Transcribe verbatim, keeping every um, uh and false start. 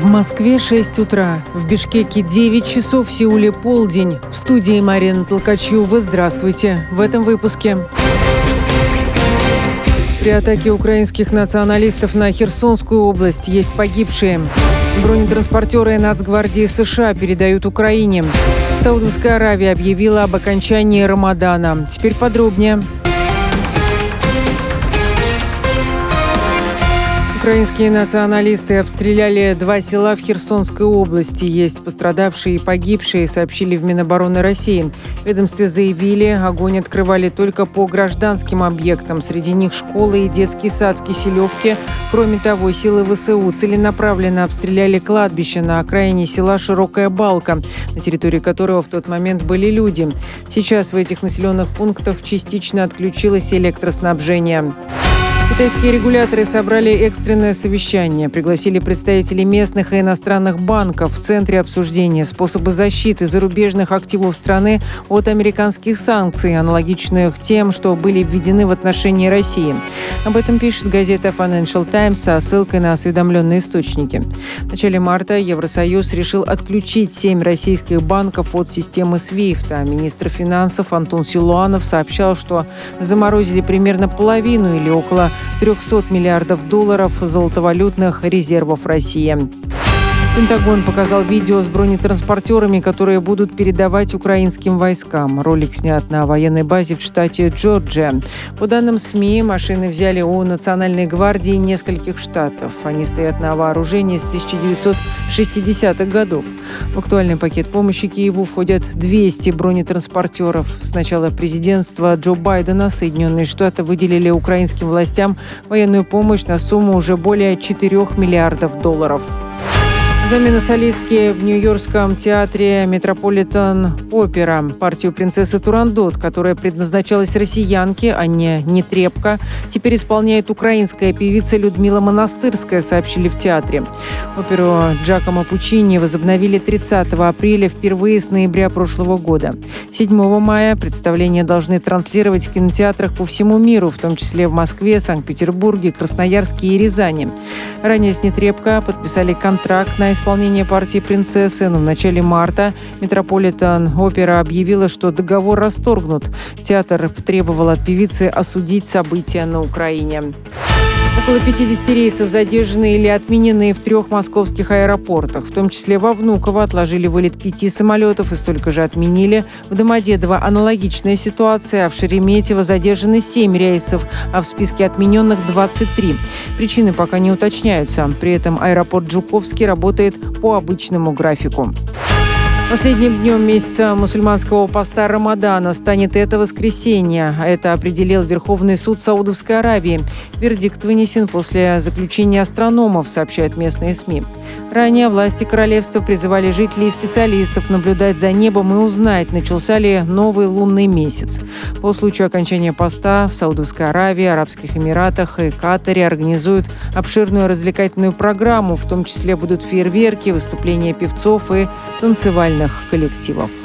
В Москве шесть утра, в Бишкеке девять часов, в Сеуле полдень. В студии Марина Толкачева. Здравствуйте. В этом выпуске. При атаке украинских националистов на Херсонскую область есть погибшие. Бронетранспортеры Нацгвардии США передают Украине. Саудовская Аравия объявила об окончании Рамадана. Теперь подробнее. Украинские националисты обстреляли два села в Херсонской области. Есть пострадавшие и погибшие, сообщили в Минобороны России. В ведомстве заявили, огонь открывали только по гражданским объектам. Среди них школы и детский сад в Киселевке. Кроме того, силы ВСУ целенаправленно обстреляли кладбище на окраине села Широкая Балка, на территории которого в тот момент были люди. Сейчас в этих населенных пунктах частично отключилось электроснабжение. Китайские регуляторы собрали экстренное совещание, пригласили представителей местных и иностранных банков. В центре обсуждения способы защиты зарубежных активов страны от американских санкций, аналогичных тем, что были введены в отношении России. Об этом пишет газета Financial Times со ссылкой на осведомленные источники. В начале марта Евросоюз решил отключить семь российских банков от системы свифт, а министр финансов Антон Силуанов сообщал, что заморозили примерно половину или около трехсот миллиардов долларов золотовалютных резервов России. Пентагон показал видео с бронетранспортерами, которые будут передавать украинским войскам. Ролик снят на военной базе в штате Джорджия. По данным СМИ, машины взяли у Национальной гвардии нескольких штатов. Они стоят на вооружении с тысяча девятьсот шестидесятых годов. В актуальный пакет помощи Киеву входят двести бронетранспортеров. С начала президентства Джо Байдена Соединенные Штаты выделили украинским властям военную помощь на сумму уже более четырёх миллиардов долларов. Замена солистки в Нью-Йоркском театре Метрополитен Опера. Партию принцессы Турандот, которая предназначалась россиянке, а не Нетребко, теперь исполняет украинская певица Людмила Монастырская, сообщили в театре. Оперу Джакомо Пуччини возобновили тридцатого апреля, впервые с ноября прошлого года. седьмого мая представление должны транслировать в кинотеатрах по всему миру, в том числе в Москве, Санкт-Петербурге, Красноярске и Рязани. Ранее с Нетребко подписали контракт на исполнение партии принцессы, но в начале марта Метрополитен Опера объявила, что договор расторгнут. Театр требовал от певицы осудить события на Украине. Около пятидесяти рейсов задержаны или отменены в трех московских аэропортах. В том числе во Внуково отложили вылет пяти самолетов и столько же отменили. В Домодедово аналогичная ситуация, а в Шереметьево задержаны семь рейсов, а в списке отмененных двадцать три. Причины пока не уточняются. При этом аэропорт Жуковский работает по обычному графику. Последним днем месяца мусульманского поста Рамадана станет это воскресенье. Это определил Верховный суд Саудовской Аравии. Вердикт вынесен после заключения астрономов, сообщают местные СМИ. Ранее власти королевства призывали жителей и специалистов наблюдать за небом и узнать, начался ли новый лунный месяц. По случаю окончания поста в Саудовской Аравии, Арабских Эмиратах и Катаре организуют обширную развлекательную программу. В том числе будут фейерверки, выступления певцов и танцевальных коллективов.